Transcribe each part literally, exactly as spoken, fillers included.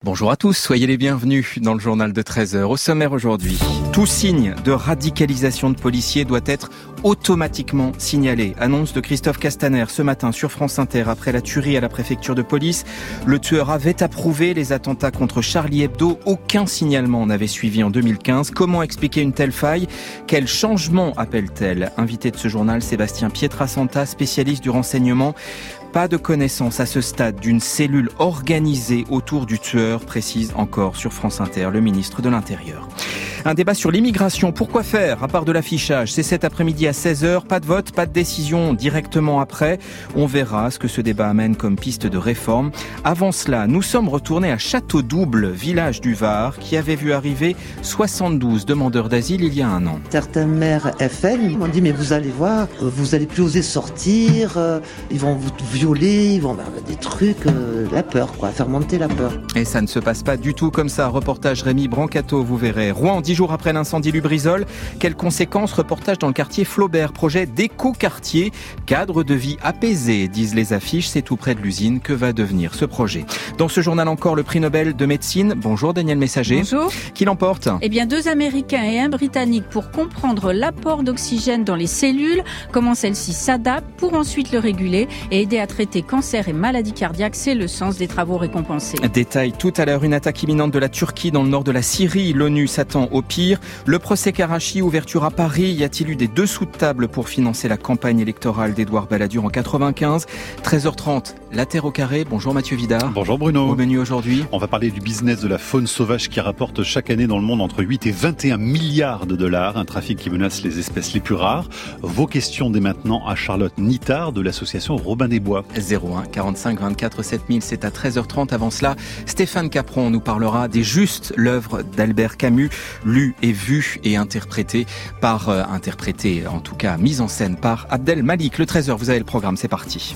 Bonjour à tous, soyez les bienvenus dans le journal de treize heures. Au sommaire aujourd'hui, tout signe de radicalisation de policiers doit être automatiquement signalé. Annonce de Christophe Castaner ce matin sur France Inter après la tuerie à la préfecture de police. Le tueur avait approuvé les attentats contre Charlie Hebdo. Aucun signalement n'avait suivi en deux mille quinze. Comment expliquer une telle faille ? Quel changement appelle-t-elle ? Invité de ce journal, Sébastien Pietrasanta, spécialiste du renseignement. Pas de connaissance à ce stade d'une cellule organisée autour du tueur, précise encore sur France Inter le ministre de l'Intérieur. Un débat sur l'immigration. Pourquoi faire ? À part de l'affichage, c'est cet après-midi à seize heures. Pas de vote, pas de décision directement après. On verra ce que ce débat amène comme piste de réforme. Avant cela, nous sommes retournés à Château-Double, village du Var, qui avait vu arriver soixante-douze demandeurs d'asile il y a un an. Certains maires F N m'ont dit « mais vous allez voir, vous allez plus oser sortir, ils vont vous violer, ils vont avoir des trucs, euh, la peur quoi, faire monter la peur ». Et ça ne se passe pas du tout comme ça. Reportage Rémi Brancato, vous verrez. Rouen, dix jours après l'incendie Lubrizol, quelles conséquences ? Reportage dans le quartier Flaubert, projet d'éco-quartier, cadre de vie apaisé, disent les affiches, c'est tout près de l'usine. Que va devenir ce projet ? Dans ce journal encore, le prix Nobel de médecine. Bonjour Daniel Messager. Bonjour. Qui l'emporte ? Eh bien, deux Américains et un Britannique pour comprendre l'apport d'oxygène dans les cellules, comment celles-ci s'adaptent pour ensuite le réguler et aider à traiter cancer et maladies cardiaques. C'est le sens des travaux récompensés. Détail tout à l'heure, une attaque imminente de la Turquie dans le nord de la Syrie. L'ONU s'attend au pire. Le procès Karachi, ouverture à Paris. Y a-t-il eu des dessous de table pour financer la campagne électorale d'Édouard Balladur en quatre-vingt-quinze ? treize heures trente, la Terre au carré. Bonjour Mathieu Vidard. Bonjour Bruno. Au menu aujourd'hui, on va parler du business de la faune sauvage qui rapporte chaque année dans le monde entre huit et vingt et un milliards de dollars. Un trafic qui menace les espèces les plus rares. Vos questions dès maintenant à Charlotte Nittard de l'association Robin des Bois. zéro un quarante-cinq vingt-quatre sept mille, c'est à treize heures trente. Avant cela, Stéphane Capron nous parlera des Justes, l'œuvre d'Albert Camus, lue et vue et interprétée par, euh, interprétée en tout cas, mise en scène par Abdel Malik. Le treize heures, vous avez le programme, c'est parti.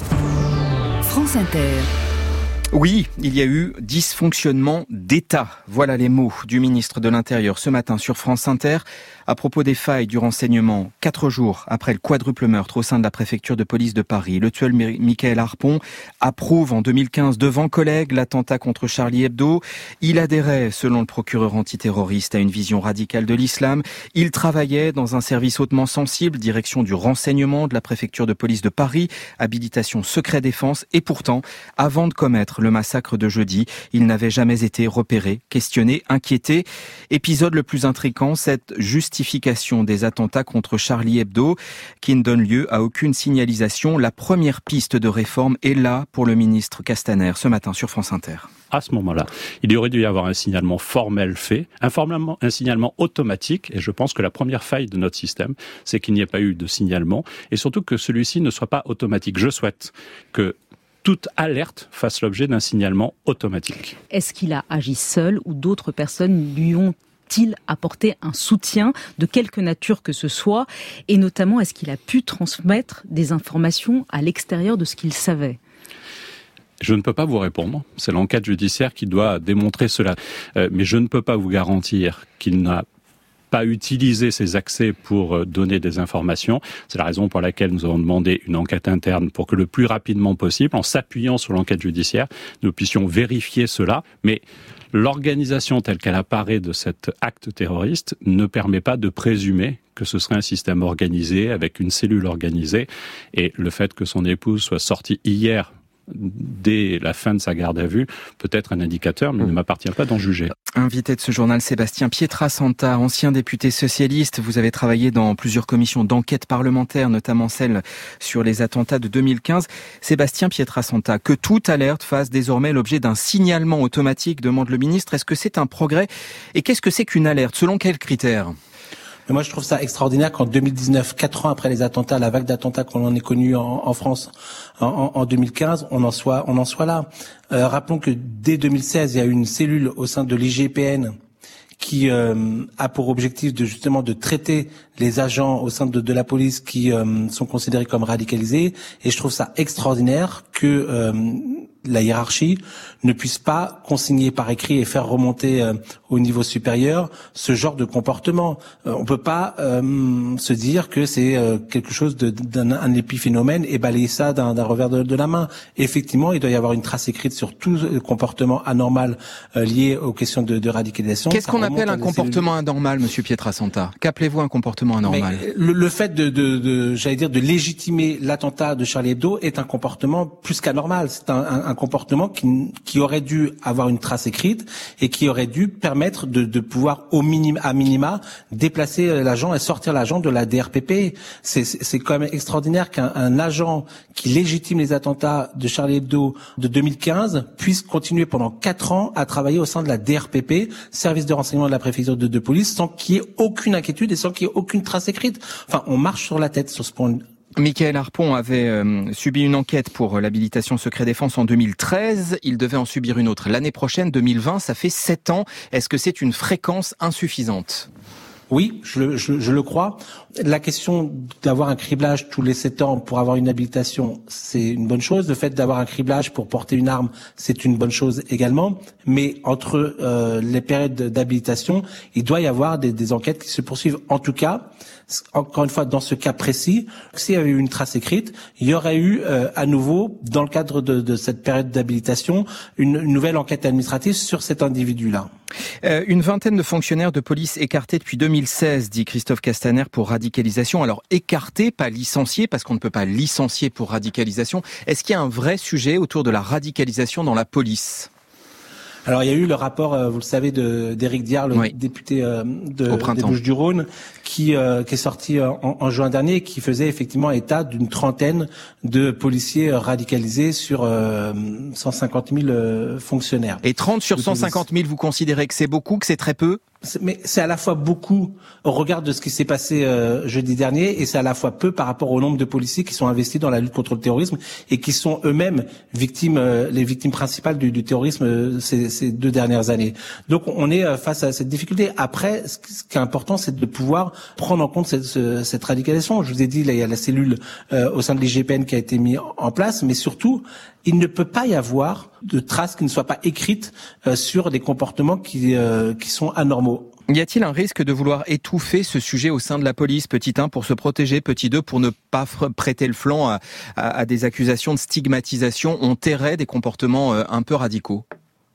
France Inter. Oui, il y a eu dysfonctionnement d'État. Voilà les mots du ministre de l'Intérieur ce matin sur France Inter à propos des failles du renseignement. Quatre jours après le quadruple meurtre au sein de la préfecture de police de Paris, le tueur Mickaël Harpon approuve en deux mille quinze devant collègues l'attentat contre Charlie Hebdo. Il adhérait, selon le procureur antiterroriste, à une vision radicale de l'islam. Il travaillait dans un service hautement sensible, direction du renseignement de la préfecture de police de Paris, habilitation secret défense. Et pourtant, avant de commettre le massacre de jeudi, il n'avait jamais été repéré, questionné, inquiété. Épisode le plus intrigant, cette justification des attentats contre Charlie Hebdo qui ne donne lieu à aucune signalisation. La première piste de réforme est là pour le ministre Castaner ce matin sur France Inter. À ce moment-là, il y aurait dû y avoir un signalement formel fait, un, formalement, un signalement automatique, et je pense que la première faille de notre système, c'est qu'il n'y ait pas eu de signalement, et surtout que celui-ci ne soit pas automatique. Je souhaite que toute alerte fasse l'objet d'un signalement automatique. Est-ce qu'il a agi seul ou d'autres personnes lui ont il apporté un soutien de quelque nature que ce soit, et notamment est-ce qu'il a pu transmettre des informations à l'extérieur de ce qu'il savait ? Je ne peux pas vous répondre, c'est l'enquête judiciaire qui doit démontrer cela, euh, mais je ne peux pas vous garantir qu'il n'a pas utilisé ses accès pour donner des informations. C'est la raison pour laquelle nous avons demandé une enquête interne pour que le plus rapidement possible, en s'appuyant sur l'enquête judiciaire, nous puissions vérifier cela, mais l'organisation telle qu'elle apparaît de cet acte terroriste ne permet pas de présumer que ce serait un système organisé, avec une cellule organisée. Et le fait que son épouse soit sortie hier, dès la fin de sa garde à vue, peut être un indicateur, mais il ne m'appartient pas d'en juger. Invité de ce journal, Sébastien Pietrasanta, ancien député socialiste. Vous avez travaillé dans plusieurs commissions d'enquête parlementaire, notamment celle sur les attentats de deux mille quinze. Sébastien Pietrasanta, que toute alerte fasse désormais l'objet d'un signalement automatique, demande le ministre. Est-ce que c'est un progrès ? Et qu'est-ce que c'est qu'une alerte ? Selon quels critères ? Mais moi, je trouve ça extraordinaire qu'en deux mille dix-neuf, quatre ans après les attentats, la vague d'attentats qu'on en est connue en, en France en, en deux mille quinze, on en soit, on en soit là. Euh, rappelons que dès deux mille seize, il y a eu une cellule au sein de l'I G P N qui euh, a pour objectif de justement de traiter les agents au sein de, de la police qui euh, sont considérés comme radicalisés. Et je trouve ça extraordinaire que euh, la hiérarchie ne puisse pas consigner par écrit et faire remonter euh, au niveau supérieur ce genre de comportement. Euh, on peut pas euh, se dire que c'est euh, quelque chose de, d'un un épiphénomène et balayer ça d'un, d'un revers de, de la main. Effectivement, il doit y avoir une trace écrite sur tout comportement anormal euh, lié aux questions de, de radicalisation. Qu'est-ce ça qu'on appelle un comportement cellules. anormal, Monsieur Pietrasanta ? Qu'appelez-vous un comportement anormal ? Mais le, le fait de, de, de, j'allais dire, de légitimer l'attentat de Charlie Hebdo est un comportement plus qu'anormal. C'est un, un, un comportement qui, qui aurait dû avoir une trace écrite et qui aurait dû permettre de, de pouvoir au minima, à minima déplacer l'agent et sortir l'agent de la D R P P. C'est, c'est, c'est quand même extraordinaire qu'un un agent qui légitime les attentats de Charlie Hebdo de deux mille quinze puisse continuer pendant quatre ans à travailler au sein de la D R P P, service de renseignement de la préfecture de, de police, sans qu'il y ait aucune inquiétude et sans qu'il y ait aucune trace écrite. Enfin, on marche sur la tête sur ce point. Michael Harpon avait euh, subi une enquête pour l'habilitation secret défense en deux mille treize. Il devait en subir une autre l'année prochaine, deux mille vingt. Ça fait sept ans. Est-ce que c'est une fréquence insuffisante ? Oui, je le, je, je le crois. La question d'avoir un criblage tous les sept ans pour avoir une habilitation, c'est une bonne chose. Le fait d'avoir un criblage pour porter une arme, c'est une bonne chose également. Mais entre euh, les périodes d'habilitation, il doit y avoir des, des enquêtes qui se poursuivent. En tout cas, encore une fois, dans ce cas précis, s'il y avait eu une trace écrite, il y aurait eu euh, à nouveau, dans le cadre de, de cette période d'habilitation, une, une nouvelle enquête administrative sur cet individu-là. Euh, une vingtaine de fonctionnaires de police écartés depuis deux mille seize, dit Christophe Castaner, pour radicalisation. Alors écartés, pas licenciés, parce qu'on ne peut pas licencier pour radicalisation. Est-ce qu'il y a un vrai sujet autour de la radicalisation dans la police ? Alors il y a eu le rapport, euh, vous le savez, de d'Éric Diard, le oui. député euh, de, des Bouches-du-Rhône, qui, euh, qui est sorti en, en juin dernier, qui faisait effectivement état d'une trentaine de policiers radicalisés sur euh, cent cinquante mille euh, fonctionnaires. Et trente sur cent cinquante mille, vous considérez que c'est beaucoup, que c'est très peu ? Mais c'est à la fois beaucoup au regard de ce qui s'est passé euh, jeudi dernier, et c'est à la fois peu par rapport au nombre de policiers qui sont investis dans la lutte contre le terrorisme et qui sont eux-mêmes victimes, euh, les victimes principales du, du terrorisme euh, ces, ces deux dernières années. Donc on est euh, face à cette difficulté. Après, ce qui est important, c'est de pouvoir prendre en compte cette, ce, cette radicalisation. Je vous ai dit, là, il y a la cellule euh, au sein de l'I G P N qui a été mise en place, mais surtout, il ne peut pas y avoir de traces qui ne soient pas écrites euh, sur des comportements qui, euh, qui sont anormaux. Y a-t-il un risque de vouloir étouffer ce sujet au sein de la police, petit un, pour se protéger, petit deux, pour ne pas prêter le flanc à, à, à des accusations de stigmatisation ? On tairait des comportements euh, un peu radicaux.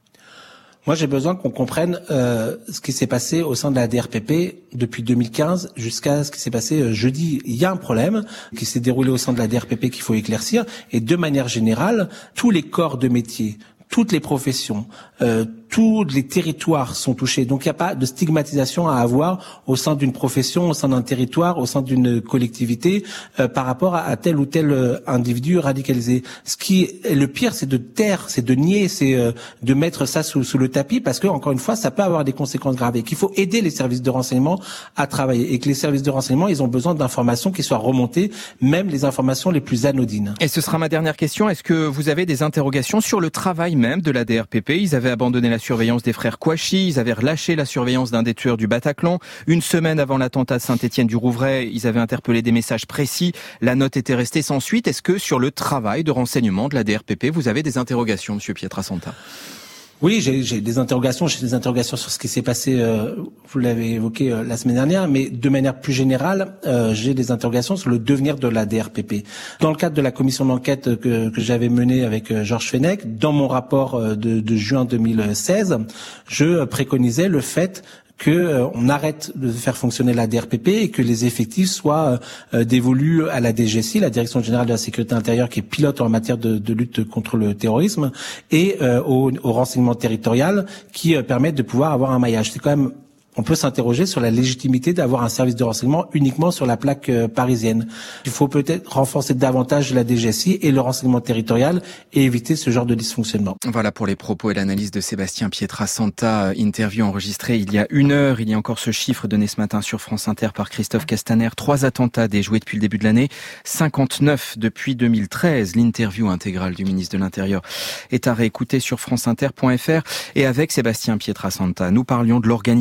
Moi, j'ai besoin qu'on comprenne euh, ce qui s'est passé au sein de la D R P P depuis deux mille quinze jusqu'à ce qui s'est passé euh, jeudi. Il y a un problème qui s'est déroulé au sein de la D R P P qu'il faut éclaircir. Et de manière générale, tous les corps de métier, toutes les professions, euh, tous les territoires sont touchés. Donc il n'y a pas de stigmatisation à avoir au sein d'une profession, au sein d'un territoire, au sein d'une collectivité euh, par rapport à, à tel ou tel euh, individu radicalisé. Ce qui est le pire, c'est de taire, c'est de nier, c'est euh, de mettre ça sous, sous le tapis, parce que encore une fois, ça peut avoir des conséquences graves et qu'il faut aider les services de renseignement à travailler, et que les services de renseignement, ils ont besoin d'informations qui soient remontées, même les informations les plus anodines. Et ce sera ma dernière question. Est-ce que vous avez des interrogations sur le travail même de la D R P P ? Ils avaient abandonné la surveillance des frères Kouachi, ils avaient relâché la surveillance d'un des tueurs du Bataclan. Une semaine avant l'attentat de Saint-Étienne-du-Rouvray, ils avaient interpellé des messages précis. La note était restée sans suite. Est-ce que sur le travail de renseignement de la D R P P, vous avez des interrogations, Monsieur Pietrasanta ? Oui, j'ai, j'ai des interrogations. J'ai des interrogations sur ce qui s'est passé, euh, vous l'avez évoqué euh, la semaine dernière, mais de manière plus générale, euh, j'ai des interrogations sur le devenir de la D R P P. Dans le cadre de la commission d'enquête que, que j'avais menée avec euh, Georges Fenech, dans mon rapport euh, de, de juin deux mille seize, je préconisais le fait que euh, on arrête de faire fonctionner la D R P P et que les effectifs soient euh, dévolus à la D G S I, la Direction générale de la sécurité intérieure, qui est pilote en matière de, de lutte contre le terrorisme, et euh, au, au renseignement territorial, qui euh, permettent de pouvoir avoir un maillage. C'est quand même on peut s'interroger sur la légitimité d'avoir un service de renseignement uniquement sur la plaque euh, parisienne. Il faut peut-être renforcer davantage la D G S I et le renseignement territorial et éviter ce genre de dysfonctionnement. Voilà pour les propos et l'analyse de Sébastien Pietrasanta, interview enregistrée il y a une heure. Il y a encore ce chiffre donné ce matin sur France Inter par Christophe Castaner. Trois attentats déjoués depuis le début de l'année, cinquante-neuf depuis deux mille treize. L'interview intégrale du ministre de l'Intérieur est à réécouter sur franceinter point f r. Et avec Sébastien Pietrasanta, nous parlions de l'organisation des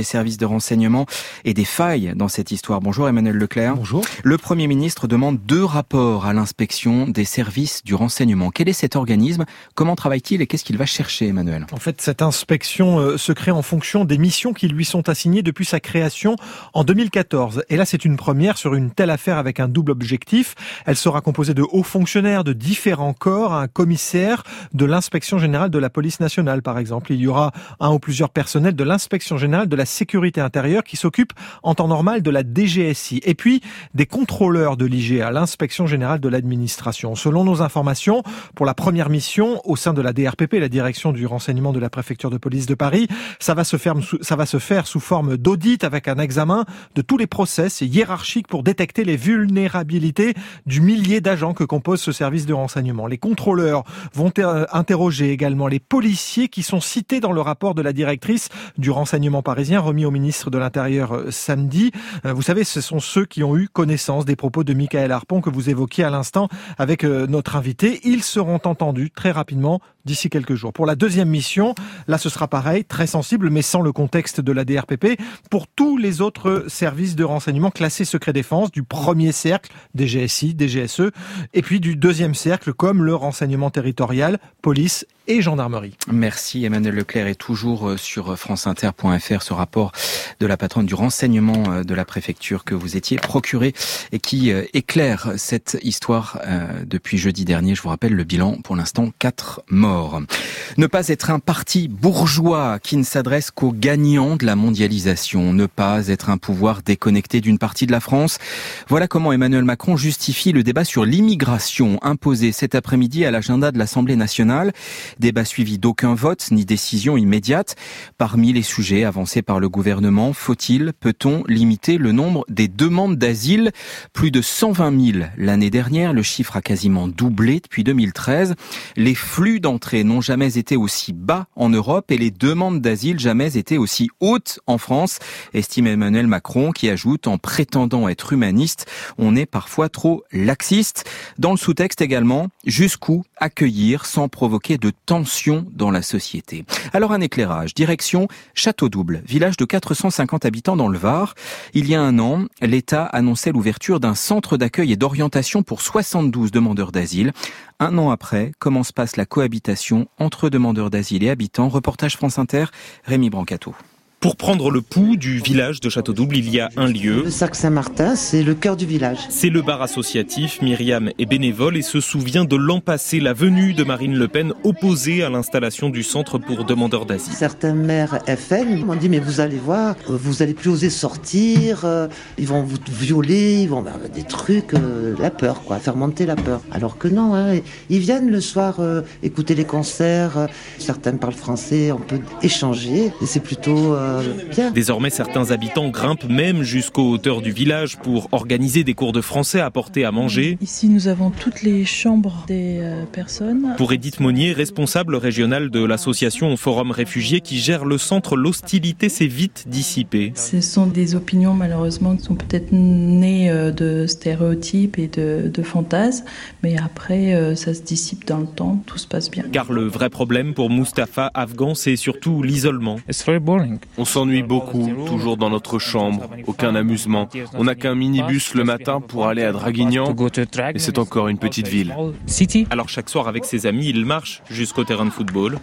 des services de renseignement et des failles dans cette histoire. Bonjour Emmanuel Leclerc. Bonjour. Le Premier ministre demande deux rapports à l'inspection des services du renseignement. Quel est cet organisme? Comment travaille-t-il et qu'est-ce qu'il va chercher, Emmanuel? En fait, cette inspection euh, se crée en fonction des missions qui lui sont assignées depuis sa création en deux mille quatorze. Et là, c'est une première sur une telle affaire avec un double objectif. Elle sera composée de hauts fonctionnaires de différents corps, un commissaire de l'inspection générale de la police nationale, par exemple. Il y aura un ou plusieurs personnels de l'inspection générale de la sécurité intérieure qui s'occupent en temps normal de la D G S I. Et puis, des contrôleurs de l'I G A, l'inspection générale de l'administration. Selon nos informations, pour la première mission, au sein de la D R P P, la direction du renseignement de la préfecture de police de Paris, ça va se faire, ça va se faire sous forme d'audit avec un examen de tous les process hiérarchiques pour détecter les vulnérabilités du millier d'agents que compose ce service de renseignement. Les contrôleurs vont interroger également les policiers qui sont cités dans le rapport de la directrice du renseignement parisien remis au ministre de l'Intérieur samedi. Vous savez, ce sont ceux qui ont eu connaissance des propos de Michael Harpon que vous évoquiez à l'instant avec notre invité. Ils seront entendus très rapidement d'ici quelques jours. Pour la deuxième mission, là ce sera pareil, très sensible, mais sans le contexte de la D R P P, pour tous les autres services de renseignement classés secret défense, du premier cercle, D G S I, D G S E, et puis du deuxième cercle, comme le renseignement territorial, police et gendarmerie. Merci Emmanuel Leclerc, et toujours sur franceinter point f r ce rapport de la patronne du renseignement de la préfecture que vous étiez procuré et qui éclaire cette histoire depuis jeudi dernier. Je vous rappelle le bilan, pour l'instant, quatre morts. Ne pas être un parti bourgeois qui ne s'adresse qu'aux gagnants de la mondialisation, ne pas être un pouvoir déconnecté d'une partie de la France. Voilà comment Emmanuel Macron justifie le débat sur l'immigration imposé cet après-midi à l'agenda de l'Assemblée nationale. Débat suivi d'aucun vote ni décision immédiate. Parmi les sujets avancés par le gouvernement, faut-il, peut-on limiter le nombre des demandes d'asile? Plus de cent vingt mille l'année dernière, le chiffre a quasiment doublé depuis deux mille treize. Les flux d'entrée n'ont jamais été aussi bas en Europe et les demandes d'asile jamais été aussi hautes en France, estime Emmanuel Macron, qui ajoute, en prétendant être humaniste, on est parfois trop laxiste. Dans le sous-texte également, jusqu'où accueillir sans provoquer de tension dans la société. Alors un éclairage, direction Château-Double, village de quatre cent cinquante habitants dans le Var. Il y a un an, l'État annonçait l'ouverture d'un centre d'accueil et d'orientation pour soixante-douze demandeurs d'asile. Un an après, comment se passe la cohabitation entre demandeurs d'asile et habitants? Reportage France Inter, Rémi Brancato. Pour prendre le pouls du village de Château-Double, il y a un lieu. Le Sac Saint-Martin, c'est le cœur du village. C'est le bar associatif. Myriam est bénévole et se souvient de l'an passé, la venue de Marine Le Pen opposée à l'installation du centre pour demandeurs d'asile. Certains maires F N m'ont dit, mais vous allez voir, vous allez plus oser sortir, ils vont vous violer, ils vont avoir des trucs, la peur, quoi, faire monter la peur. Alors que non, hein, ils viennent le soir euh, écouter les concerts, certains parlent français, on peut échanger, et c'est plutôt... Euh, Bien. Désormais, certains habitants grimpent même jusqu'aux hauteurs du village pour organiser des cours de français, apporter à manger. Ici, nous avons toutes les chambres des euh, personnes. Pour Edith Monnier, responsable régionale de l'association Forum Réfugiés qui gère le centre, l'hostilité s'est vite dissipée. Ce sont des opinions, malheureusement, qui sont peut-être nées euh, de stéréotypes et de, de fantasmes, mais après, euh, ça se dissipe dans le temps, tout se passe bien. Car le vrai problème pour Mustapha, afghan, c'est surtout l'isolement. It's very boring. On s'ennuie beaucoup, toujours dans notre chambre, aucun amusement. On n'a qu'un minibus le matin pour aller à Draguignan, et c'est encore une petite ville. Alors chaque soir avec ses amis, il marche jusqu'au terrain de football.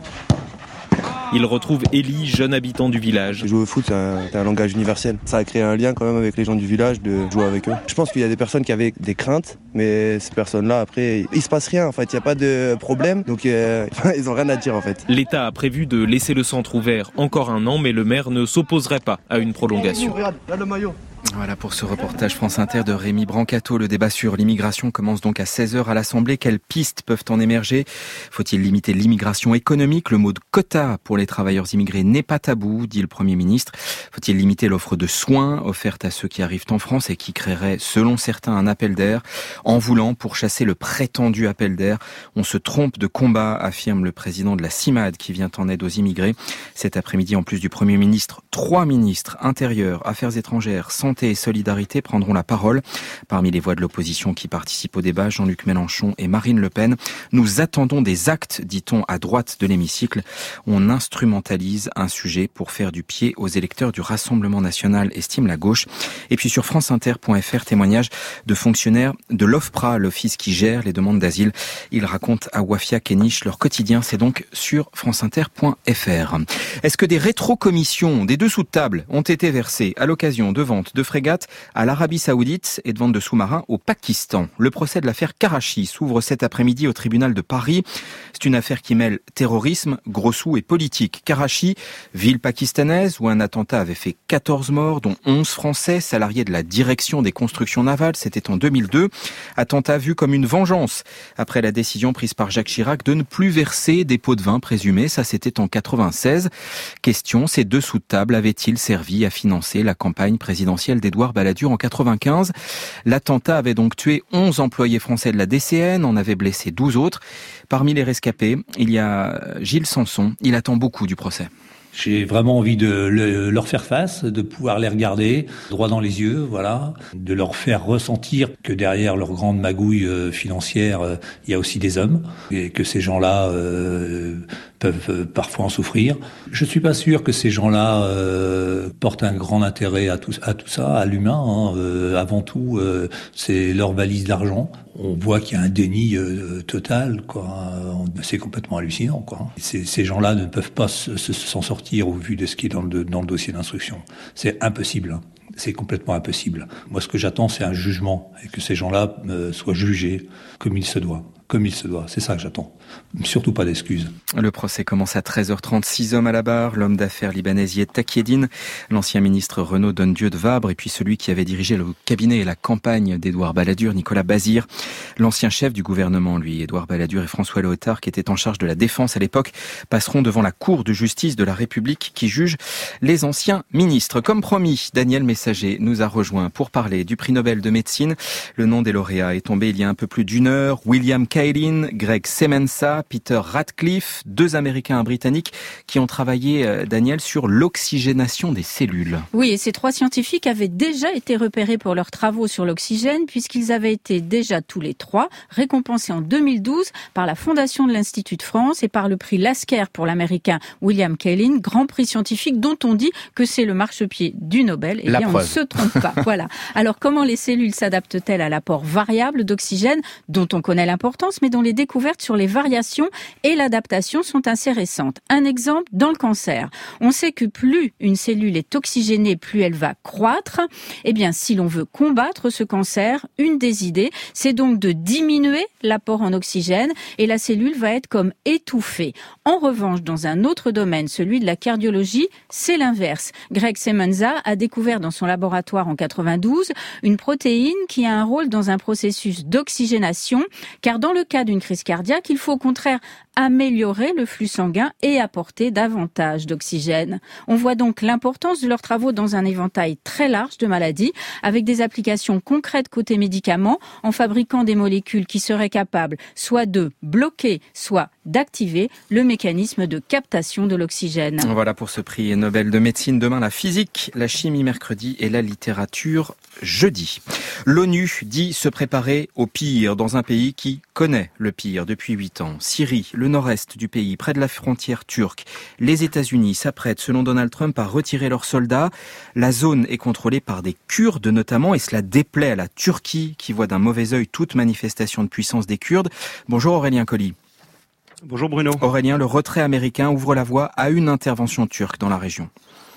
Il retrouve Elie, jeune habitant du village. Jouer au foot, c'est un, c'est un langage universel. Ça a créé un lien quand même avec les gens du village, de jouer avec eux. Je pense qu'il y a des personnes qui avaient des craintes, mais ces personnes-là, après, il se passe rien. En fait, il n'y a pas de problème, donc euh, ils ont rien à dire en fait. L'État a prévu de laisser le centre ouvert encore un an, mais le maire ne s'opposerait pas à une prolongation. Regarde, là le maillot. Voilà pour ce reportage France Inter de Rémi Brancato. Le débat sur l'immigration commence donc à seize heures à l'Assemblée. Quelles pistes peuvent en émerger? Faut-il limiter l'immigration économique? Le mot de quota pour les travailleurs immigrés n'est pas tabou, dit le Premier ministre. Faut-il limiter l'offre de soins offerte à ceux qui arrivent en France et qui créerait, selon certains, un appel d'air? En voulant pourchasser le prétendu appel d'air, on se trompe de combat, affirme le président de la CIMAD qui vient en aide aux immigrés. Cet après-midi, en plus du Premier ministre, trois ministres, Intérieur, Affaires étrangères, Santé Liberté et Solidarité prendront la parole. Parmi les voix de l'opposition qui participent au débat, Jean-Luc Mélenchon et Marine Le Pen. Nous attendons des actes, dit-on à droite de l'hémicycle. On instrumentalise un sujet pour faire du pied aux électeurs du Rassemblement national, estime la gauche. Et puis sur franceinter point f r, témoignage de fonctionnaires de l'OFPRA, l'office qui gère les demandes d'asile. Ils racontent à Wafia Kéniche leur quotidien. C'est donc sur franceinter point f r. Est-ce que des rétrocommissions des dessous de table ont été versées à l'occasion de ventes de frégates à l'Arabie Saoudite et de ventes de sous-marins au Pakistan? Le procès de l'affaire Karachi s'ouvre cet après-midi au tribunal de Paris. C'est une affaire qui mêle terrorisme, gros sous et politique. Karachi, ville pakistanaise où un attentat avait fait quatorze morts, dont onze Français, salariés de la direction des constructions navales. C'était en deux mille deux. Attentat vu comme une vengeance après la décision prise par Jacques Chirac de ne plus verser des pots de vin présumés. Ça, c'était en quatre-vingt-seize. Question, ces dessous de table avaient-ils servi à financer la campagne présidentielle d'Édouard Balladur en quatre-vingt-quinze? L'attentat avait donc tué onze employés français de la D C N, en avait blessé douze autres. Parmi les rescapés, il y a Gilles Sanson. Il attend beaucoup du procès. J'ai vraiment envie de le, leur faire face, de pouvoir les regarder droit dans les yeux, voilà, de leur faire ressentir que derrière leur grande magouille euh, financière, euh, il y a aussi des hommes et que ces gens-là euh, peuvent euh, parfois en souffrir. Je suis pas sûr que ces gens-là euh, portent un grand intérêt à tout, à tout ça, à l'humain. Hein. Euh, avant tout, euh, c'est leur valise d'argent. On voit qu'il y a un déni euh, total, quoi. C'est complètement hallucinant, quoi. Ces, ces gens-là ne peuvent pas se, se, s'en sortir au vu de ce qui est dans le, dans le dossier d'instruction. C'est impossible. Hein. C'est complètement impossible. Moi, ce que j'attends, c'est un jugement et que ces gens-là euh, soient jugés comme il se doit. Comme il se doit. C'est ça que j'attends. Surtout pas d'excuses. Le procès commence à treize heures trente. Six hommes à la barre. L'homme d'affaires libanais Zied Takieddine, l'ancien ministre Renaud Donnedieu de Vabre et puis celui qui avait dirigé le cabinet et la campagne d'Édouard Balladur, Nicolas Bazir. L'ancien chef du gouvernement, lui, Édouard Balladur et François Léotard, qui étaient en charge de la défense à l'époque, passeront devant la Cour de justice de la République qui juge les anciens ministres. Comme promis, Daniel Messager nous a rejoint pour parler du prix Nobel de médecine. Le nom des lauréats est tombé il y a un peu plus d'une heure. William Kaelin, Greg Semenza, Peter Ratcliffe, deux Américains et un Britannique qui ont travaillé, Daniel, sur l'oxygénation des cellules. Oui, et ces trois scientifiques avaient déjà été repérés pour leurs travaux sur l'oxygène puisqu'ils avaient été déjà tous les trois récompensés en deux mille douze par la Fondation de l'Institut de France et par le prix Lasker pour l'Américain William Kaelin, grand prix scientifique dont on dit que c'est le marchepied du Nobel. Eh bien, on ne se trompe pas. Voilà. Alors, comment les cellules s'adaptent-elles à l'apport variable d'oxygène dont on connaît l'importance mais dont les découvertes sur les variations et l'adaptation sont assez récentes. Un exemple, dans le cancer. On sait que plus une cellule est oxygénée, plus elle va croître. Eh bien, si l'on veut combattre ce cancer, une des idées, c'est donc de diminuer l'apport en oxygène et la cellule va être comme étouffée. En revanche, dans un autre domaine, celui de la cardiologie, c'est l'inverse. Greg Semenza a découvert dans son laboratoire en quatre-vingt-douze une protéine qui a un rôle dans un processus d'oxygénation, car dans le cas d'une crise cardiaque, il faut au contraire améliorer le flux sanguin et apporter davantage d'oxygène. On voit donc l'importance de leurs travaux dans un éventail très large de maladies, avec des applications concrètes côté médicaments, en fabriquant des molécules qui seraient capables soit de bloquer, soit d'activer le mécanisme de captation de l'oxygène. Voilà pour ce prix Nobel de médecine. Demain, la physique, la chimie mercredi et la littérature jeudi. L'ONU dit se préparer au pire dans un pays qui connaît le pire depuis huit ans. Syrie, le nord-est du pays, près de la frontière turque. Les États-Unis s'apprêtent, selon Donald Trump, à retirer leurs soldats. La zone est contrôlée par des Kurdes notamment et cela déplaît à la Turquie qui voit d'un mauvais œil toute manifestation de puissance des Kurdes. Bonjour Aurélien Colli. Bonjour Bruno. Aurélien, le retrait américain ouvre la voie à une intervention turque dans la région.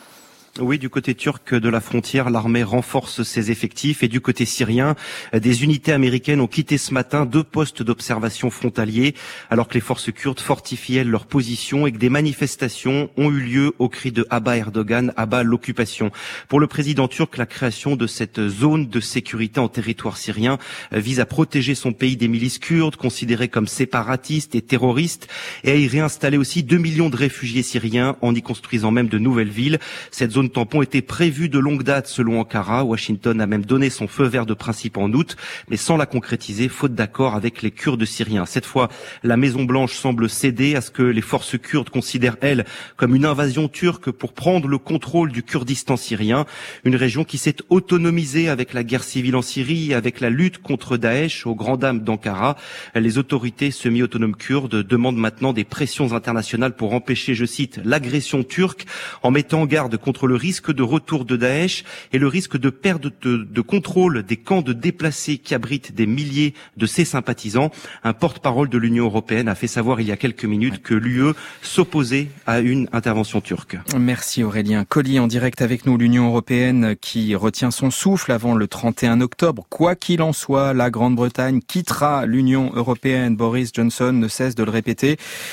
Oui, du côté turc de la frontière, l'armée renforce ses effectifs et du côté syrien, des unités américaines ont quitté ce matin deux postes d'observation frontaliers alors que les forces kurdes fortifiaient leur position et que des manifestations ont eu lieu au cri de Abat Erdogan, Abat l'occupation. Pour le président turc, la création de cette zone de sécurité en territoire syrien vise à protéger son pays des milices kurdes considérées comme séparatistes et terroristes et à y réinstaller aussi deux millions de réfugiés syriens en y construisant même de nouvelles villes. Cette zone zone tampon était prévue de longue date selon Ankara. Washington a même donné son feu vert de principe en août, mais sans la concrétiser, faute d'accord avec les Kurdes syriens. Cette fois, la Maison-Blanche semble céder à ce que les forces kurdes considèrent, elles, comme une invasion turque pour prendre le contrôle du Kurdistan syrien, une région qui s'est autonomisée avec la guerre civile en Syrie et avec la lutte contre Daesh aux grandes dames d'Ankara. Les autorités semi-autonomes kurdes demandent maintenant des pressions internationales pour empêcher, je cite, l'agression turque, en mettant en garde contre le risque de retour de Daesh et le risque de perte de, de contrôle des camps de déplacés qui abritent des milliers de ses sympathisants. Un porte-parole de l'Union européenne a fait savoir il y a quelques minutes que l'U E s'opposait à une intervention turque. Merci Aurélien Colli en direct avec nous. L'Union européenne qui retient son souffle avant le trente et un octobre. Quoi qu'il en soit, la Grande-Bretagne quittera l'Union européenne. Boris Johnson ne cesse de le répéter.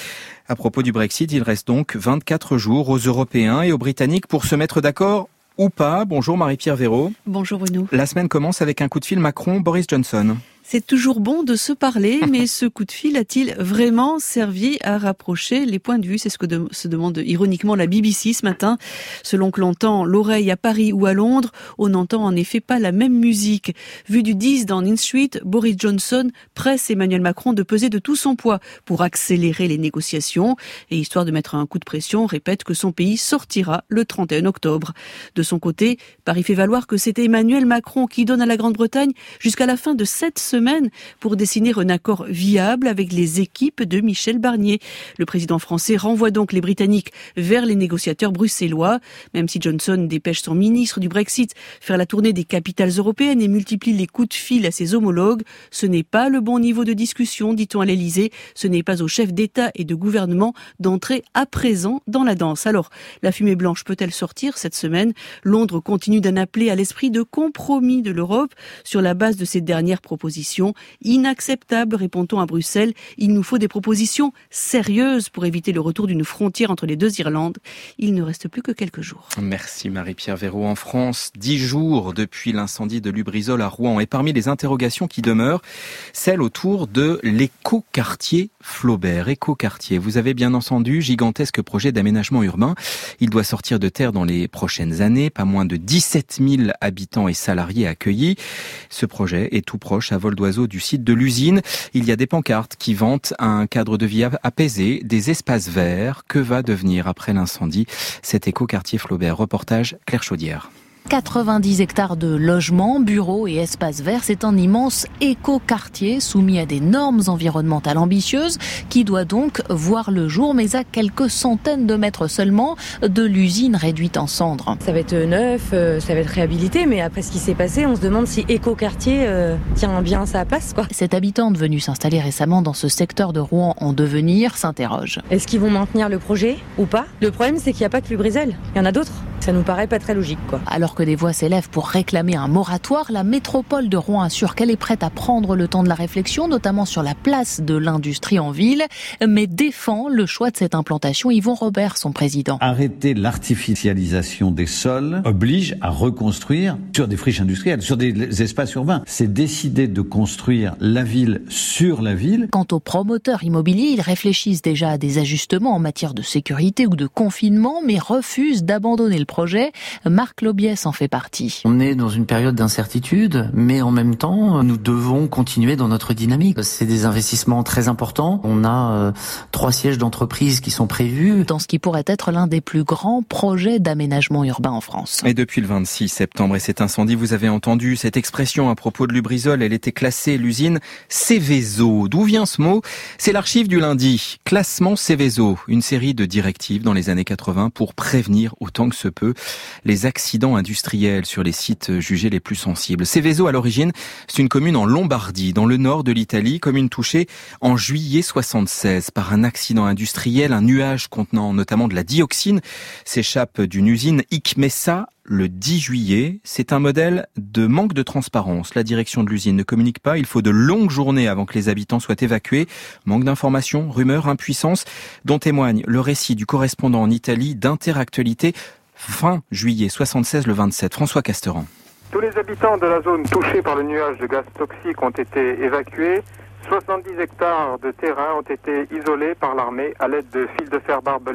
À propos du Brexit, il reste donc vingt-quatre jours aux Européens et aux Britanniques pour se mettre d'accord ou pas. Bonjour Marie-Pierre Véraud. Bonjour Bruno. La semaine commence avec un coup de fil Macron-Boris Johnson. C'est toujours bon de se parler, mais ce coup de fil a-t-il vraiment servi à rapprocher les points de vue ? C'est ce que de, se demande ironiquement la B B C ce matin. Selon que l'on tend l'oreille à Paris ou à Londres, on n'entend en effet pas la même musique. Vu du dix Downing Street, Boris Johnson presse Emmanuel Macron de peser de tout son poids pour accélérer les négociations et histoire de mettre un coup de pression, répète que son pays sortira le trente et un octobre. De son côté, Paris fait valoir que c'est Emmanuel Macron qui donne à la Grande-Bretagne jusqu'à la fin de cette semaine pour dessiner un accord viable avec les équipes de Michel Barnier. Le président français renvoie donc les Britanniques vers les négociateurs bruxellois. Même si Johnson dépêche son ministre du Brexit faire la tournée des capitales européennes et multiplie les coups de fil à ses homologues, ce n'est pas le bon niveau de discussion, dit-on à l'Elysée. Ce n'est pas aux chefs d'État et de gouvernement d'entrer à présent dans la danse. Alors, la fumée blanche peut-elle sortir cette semaine ? Londres continue d'en appeler à l'esprit de compromis de l'Europe sur la base de ses dernières propositions. Inacceptable, répond-on à Bruxelles. Il nous faut des propositions sérieuses pour éviter le retour d'une frontière entre les deux Irlandes. Il ne reste plus que quelques jours. Merci Marie-Pierre Véraud. En France, dix jours depuis l'incendie de Lubrizol à Rouen. Et parmi les interrogations qui demeurent, celle autour de l'écoquartier Flaubert. Écoquartier, vous avez bien entendu, gigantesque projet d'aménagement urbain. Il doit sortir de terre dans les prochaines années. Pas moins de dix-sept mille habitants et salariés accueillis. Ce projet est tout proche à vol d'oiseau du site de l'usine. Il y a des pancartes qui vantent un cadre de vie apaisé, des espaces verts. Que va devenir après l'incendie cet écoquartier Flaubert? Reportage Claire Chaudière. quatre-vingt-dix hectares de logements, bureaux et espaces verts, c'est un immense écoquartier soumis à des normes environnementales ambitieuses qui doit donc voir le jour, mais à quelques centaines de mètres seulement de l'usine réduite en cendres. Ça va être neuf, ça va être réhabilité, mais après ce qui s'est passé, on se demande si écoquartier euh, tient bien sa place, quoi. Cette habitante venue s'installer récemment dans ce secteur de Rouen en devenir s'interroge. Est-ce qu'ils vont maintenir le projet ou pas ? Le problème, c'est qu'il n'y a pas que Lubrizol, il y en a d'autres. Ça nous paraît pas très logique, quoi. Alors que des voix s'élèvent pour réclamer un moratoire, la métropole de Rouen assure qu'elle est prête à prendre le temps de la réflexion, notamment sur la place de l'industrie en ville, mais défend le choix de cette implantation. Yvon Robert, son président. Arrêter l'artificialisation des sols oblige à reconstruire sur des friches industrielles, sur des espaces urbains. C'est décider de construire la ville sur la ville. Quant aux promoteurs immobiliers, ils réfléchissent déjà à des ajustements en matière de sécurité ou de confinement, mais refusent d'abandonner le projet. Marc Lobiès en fait partie. On est dans une période d'incertitude, mais en même temps, nous devons continuer dans notre dynamique. C'est des investissements très importants. On a euh, trois sièges d'entreprise qui sont prévus. Dans ce qui pourrait être l'un des plus grands projets d'aménagement urbain en France. Et depuis le vingt-six septembre et cet incendie, vous avez entendu cette expression à propos de Lubrizol. Elle était classée l'usine Seveso. D'où vient ce mot? C'est l'archive du lundi. Classement Seveso, une série de directives dans les années quatre-vingts pour prévenir autant que se peut les accidents industriels sur les sites jugés les plus sensibles. Seveso, à l'origine, c'est une commune en Lombardie, dans le nord de l'Italie, commune touchée en juillet soixante-seize par un accident industriel. Un nuage contenant notamment de la dioxine s'échappe d'une usine Icmesa le dix juillet. C'est un modèle de manque de transparence. La direction de l'usine ne communique pas. Il faut de longues journées avant que les habitants soient évacués. Manque d'informations, rumeurs, impuissance, dont témoigne le récit du correspondant en Italie d'Interactualité fin juillet soixante-seize, le vingt-sept. François Casteran. Tous les habitants de la zone touchée par le nuage de gaz toxique ont été évacués. soixante-dix hectares de terrain ont été isolés par l'armée à l'aide de fils de fer barbelés.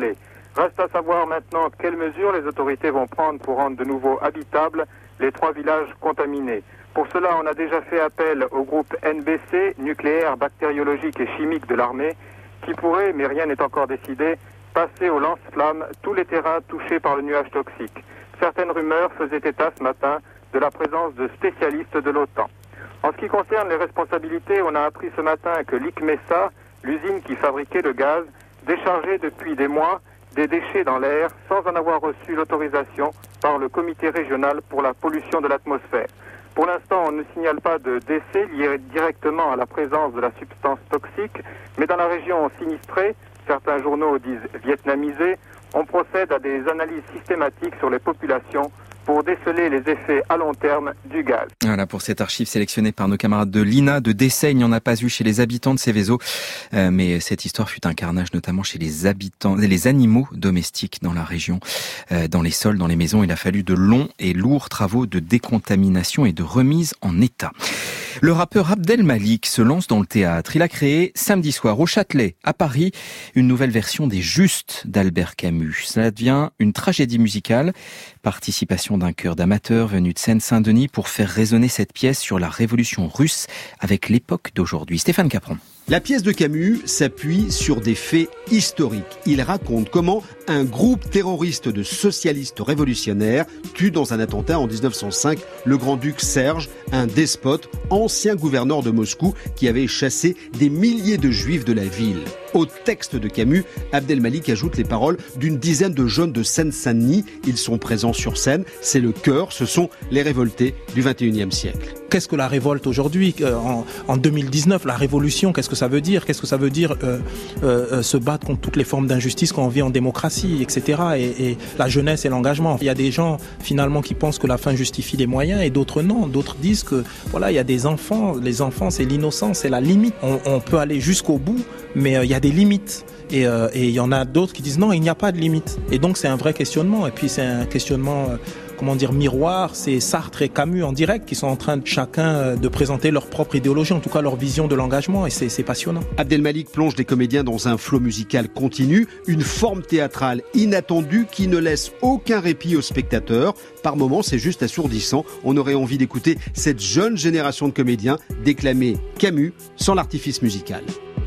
Reste à savoir maintenant quelles mesures les autorités vont prendre pour rendre de nouveau habitables les trois villages contaminés. Pour cela, on a déjà fait appel au groupe N B C, nucléaire, bactériologique et chimique de l'armée, qui pourrait, mais rien n'est encore décidé, passer au lance-flammes tous les terrains touchés par le nuage toxique. Certaines rumeurs faisaient état ce matin de la présence de spécialistes de l'OTAN. En ce qui concerne les responsabilités, on a appris ce matin que l'I C M E S A, l'usine qui fabriquait le gaz, déchargeait depuis des mois des déchets dans l'air sans en avoir reçu l'autorisation par le comité régional pour la pollution de l'atmosphère. Pour l'instant, on ne signale pas de décès liés directement à la présence de la substance toxique, mais dans la région sinistrée, certains journaux disent vietnamisée, on procède à des analyses systématiques sur les populations pour déceler les effets à long terme du gaz. Voilà pour cette archive sélectionnée par nos camarades de l'I N A. De décès, il n'y en a pas eu chez les habitants de Céveso, euh, mais cette histoire fut un carnage notamment chez les habitants, les animaux domestiques dans la région, euh, dans les sols, dans les maisons. Il a fallu de longs et lourds travaux de décontamination et de remise en état. Le rappeur Abdel Malik se lance dans le théâtre. Il a créé samedi soir au Châtelet, à Paris, une nouvelle version des Justes d'Albert Camus. Cela devient une tragédie musicale, participation d'un chœur d'amateurs venu de Seine-Saint-Denis pour faire résonner cette pièce sur la révolution russe avec l'époque d'aujourd'hui. Stéphane Capron. La pièce de Camus s'appuie sur des faits historiques. Il raconte comment un groupe terroriste de socialistes révolutionnaires tue dans un attentat en dix-neuf cent cinq le grand-duc Serge, un despote, ancien gouverneur de Moscou qui avait chassé des milliers de juifs de la ville. Au texte de Camus, Abdel Malik ajoute les paroles d'une dizaine de jeunes de Seine-Saint-Denis. Ils sont présents sur scène, c'est le chœur, ce sont les révoltés du vingt et unième siècle. Qu'est-ce que la révolte aujourd'hui en, en deux mille dix-neuf, la révolution, qu'est-ce que ça veut dire? Qu'est-ce que ça veut dire euh, euh, se battre contre toutes les formes d'injustice qu'on vit en démocratie, et cetera. Et, et la jeunesse et l'engagement. Il y a des gens finalement qui pensent que la fin justifie les moyens et d'autres non. D'autres disent que voilà, il y a des enfants, les enfants c'est l'innocence, c'est la limite. On, on peut aller jusqu'au bout, mais euh, il y a des limites. Et euh, et il y en a d'autres qui disent non, il n'y a pas de limite. Et donc c'est un vrai questionnement. Et puis c'est un questionnement, euh, comment dire, miroir. C'est Sartre et Camus en direct qui sont en train de chacun de présenter leur propre idéologie, en tout cas leur vision de l'engagement. Et c'est, c'est passionnant. Abdel Malik plonge les comédiens dans un flot musical continu, une forme théâtrale inattendue qui ne laisse aucun répit aux spectateurs. Par moments, c'est juste assourdissant. On aurait envie d'écouter cette jeune génération de comédiens déclamer Camus sans l'artifice musical.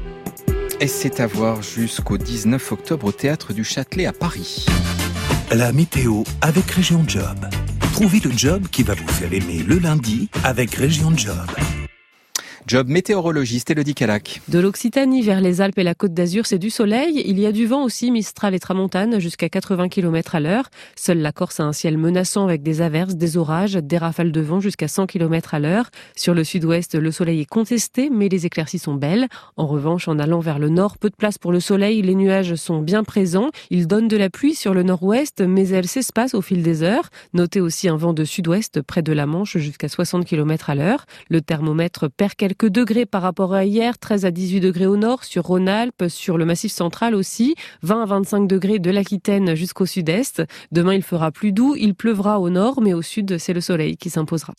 Et c'est à voir jusqu'au dix-neuf octobre au Théâtre du Châtelet à Paris. La météo avec Région Job. Trouvez le job qui va vous faire aimer le lundi avec Région Job. Job météorologiste, Élodie Calac. De l'Occitanie vers les Alpes et la Côte d'Azur, c'est du soleil. Il y a du vent aussi, Mistral et Tramontane, jusqu'à quatre-vingts kilomètres à l'heure. Seule la Corse a un ciel menaçant avec des averses, des orages, des rafales de vent jusqu'à cent kilomètres à l'heure. Sur le sud-ouest, le soleil est contesté, mais les éclaircies sont belles. En revanche, en allant vers le nord, peu de place pour le soleil. Les nuages sont bien présents. Ils donnent de la pluie sur le nord-ouest, mais elle s'espace au fil des heures. Notez aussi un vent de sud-ouest près de la Manche jusqu'à soixante kilomètres à l'heure. Le thermomètre perd quelques Quelques degrés par rapport à hier, treize à dix-huit degrés au nord, sur Rhône-Alpes, sur le Massif central aussi, vingt à vingt-cinq degrés de l'Aquitaine jusqu'au sud-est. Demain, il fera plus doux, il pleuvra au nord, mais au sud, c'est le soleil qui s'imposera.